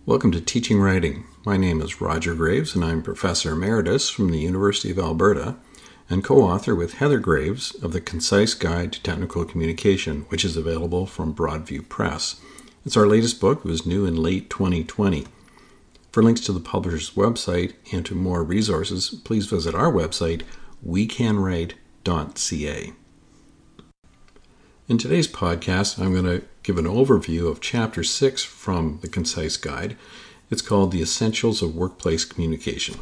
Welcome to Teaching Writing. My name is Roger Graves, and I'm Professor Emeritus from the University of Alberta and co-author with Heather Graves of The Concise Guide to Technical Communication, which is available from Broadview Press. It's our latest book. It was new in late 2020. For links to the publisher's website and to more resources, please visit our website, wecanwrite.ca. In today's podcast, I'm going to give an overview of Chapter 6 from The Concise Guide. It's called The Essentials of Workplace Communication.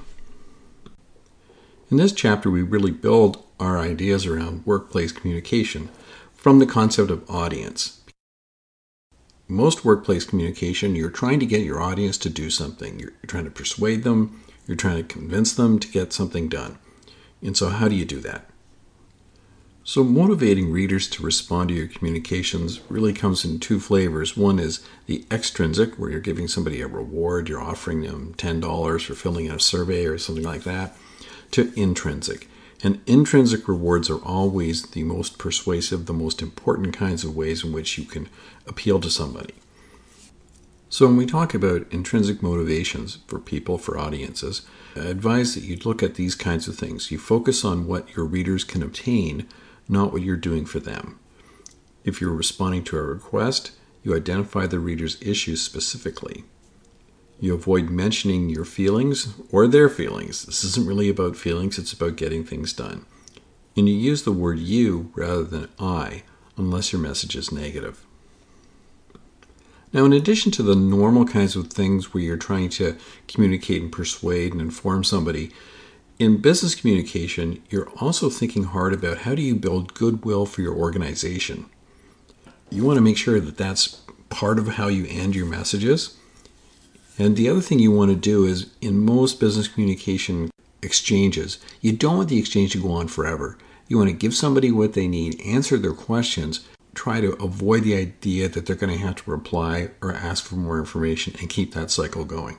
In this chapter, we really build our ideas around workplace communication from the concept of audience. Most workplace communication, you're trying to get your audience to do something. You're trying to persuade them. You're trying to convince them to get something done. And so how do you do that? So motivating readers to respond to your communications really comes in two flavors. One is the extrinsic, where you're giving somebody a reward. You're offering them $10 for filling in a survey or something like that, to intrinsic. And intrinsic rewards are always the most persuasive, the most important kinds of ways in which you can appeal to somebody. So when we talk about intrinsic motivations for people, for audiences, I advise that you look at these kinds of things. You focus on what your readers can obtain, not what you're doing for them. If you're responding to a request, you identify the reader's issues specifically. You avoid mentioning your feelings or their feelings. This isn't really about feelings, it's about getting things done. And you use the word you rather than I, unless your message is negative. Now, in addition to the normal kinds of things where you're trying to communicate and persuade and inform somebody, in business communication, you're also thinking hard about how do you build goodwill for your organization. You want to make sure that that's part of how you end your messages. And the other thing you want to do is, in most business communication exchanges, you don't want the exchange to go on forever. You want to give somebody what they need, answer their questions, try to avoid the idea that they're going to have to reply or ask for more information, and keep that cycle going.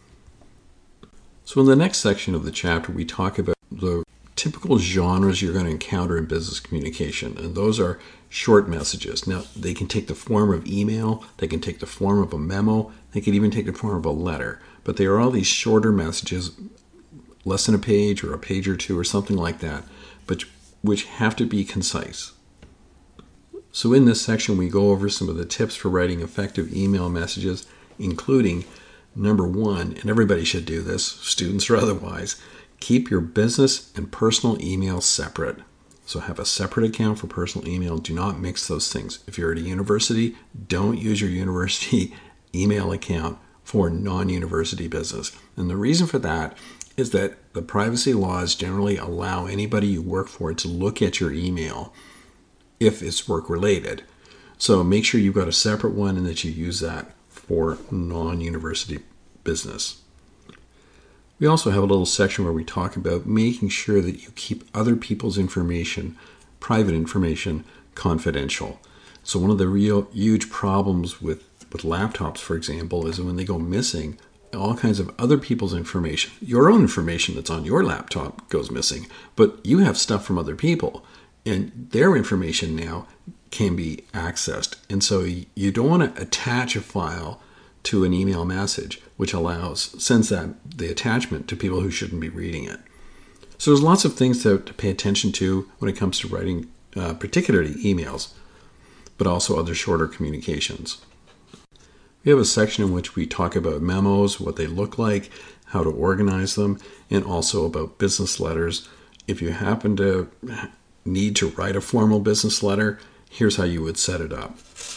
So in the next section of the chapter, we talk about the typical genres you're going to encounter in business communication, and those are short messages. Now, they can take the form of email, they can take the form of a memo, they can even take the form of a letter, but they are all these shorter messages, less than a page or a page or two or something like that, but which have to be concise. So in this section, we go over some of the tips for writing effective email messages, including Number 1, and everybody should do this, students or otherwise, keep your business and personal email separate. So have a separate account for personal email. Do not mix those things. If you're at a university, don't use your university email account for non-university business. And the reason for that is that the privacy laws generally allow anybody you work for to look at your email if it's work-related. So make sure you've got a separate one and that you use that for non-university business. We also have a little section where we talk about making sure that you keep other people's information, private information, confidential. So one of the real huge problems with laptops, for example, is when they go missing, all kinds of other people's information, your own information that's on your laptop goes missing, but you have stuff from other people, and their information now can be accessed. And so you don't want to attach a file to an email message, which sends the attachment to people who shouldn't be reading it. So there's lots of things to pay attention to when it comes to writing, particularly emails, but also other shorter communications. We have a section in which we talk about memos, what they look like, how to organize them, and also about business letters. If you happen to need to write a formal business letter, here's how you would set it up.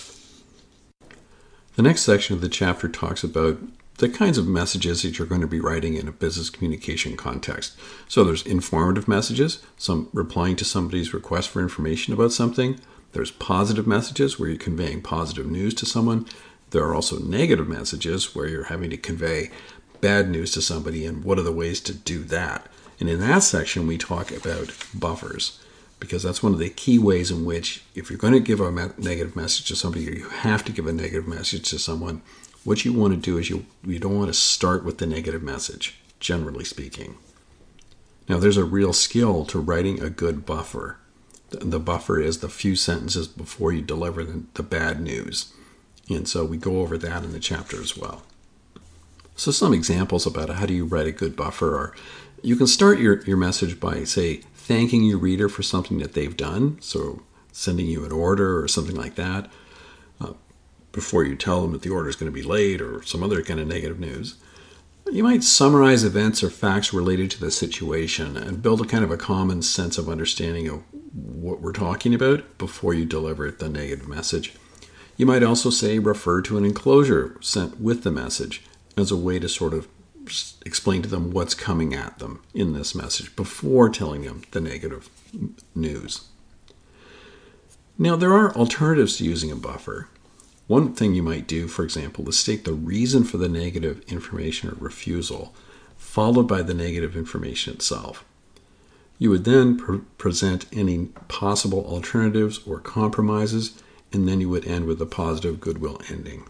The next section of the chapter talks about the kinds of messages that you're going to be writing in a business communication context. So there's informative messages, some replying to somebody's request for information about something. There's positive messages where you're conveying positive news to someone. There are also negative messages where you're having to convey bad news to somebody, and what are the ways to do that? And in that section, we talk about buffers, because that's one of the key ways in which, if you're going to give a negative message to somebody, or you have to give a negative message to someone, what you want to do is you don't want to start with the negative message, generally speaking. Now, there's a real skill to writing a good buffer. The buffer is the few sentences before you deliver the bad news. And so we go over that in the chapter as well. So some examples about how do you write a good buffer are, you can start your message by, say, thanking your reader for something that they've done, so sending you an order or something like that, before you tell them that the order is going to be late or some other kind of negative news. You might summarize events or facts related to the situation and build a kind of a common sense of understanding of what we're talking about before you deliver the negative message. You might also say refer to an enclosure sent with the message as a way to sort of explain to them what's coming at them in this message before telling them the negative news. Now, there are alternatives to using a buffer. One thing you might do, for example, is state the reason for the negative information or refusal, followed by the negative information itself. You would then present any possible alternatives or compromises, and then you would end with a positive goodwill ending.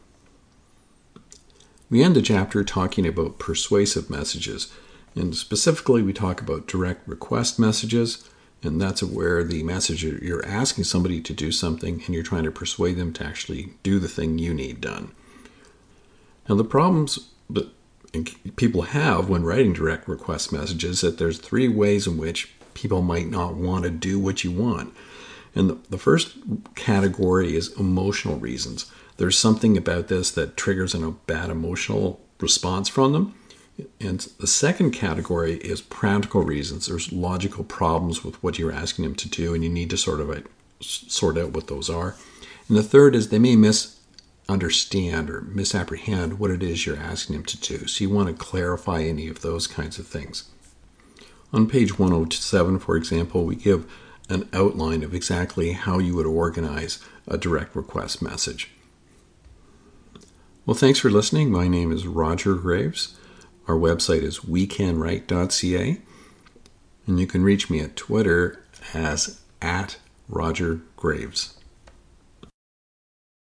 We end the chapter talking about persuasive messages, and specifically we talk about direct request messages, and that's where the message you're asking somebody to do something and you're trying to persuade them to actually do the thing you need done. Now, the problems that people have when writing direct request messages is that there's 3 ways in which people might not want to do what you want. And the first category is emotional reasons. There's something about this that triggers a bad emotional response from them. And the second category is practical reasons. There's logical problems with what you're asking them to do, and you need to sort out what those are. And the third is they may misunderstand or misapprehend what it is you're asking them to do. So you want to clarify any of those kinds of things. On page 107, for example, we give an outline of exactly how you would organize a direct request message. Well, thanks for listening. My name is Roger Graves. Our website is wecanwrite.ca, and you can reach me at Twitter as @RogerGraves.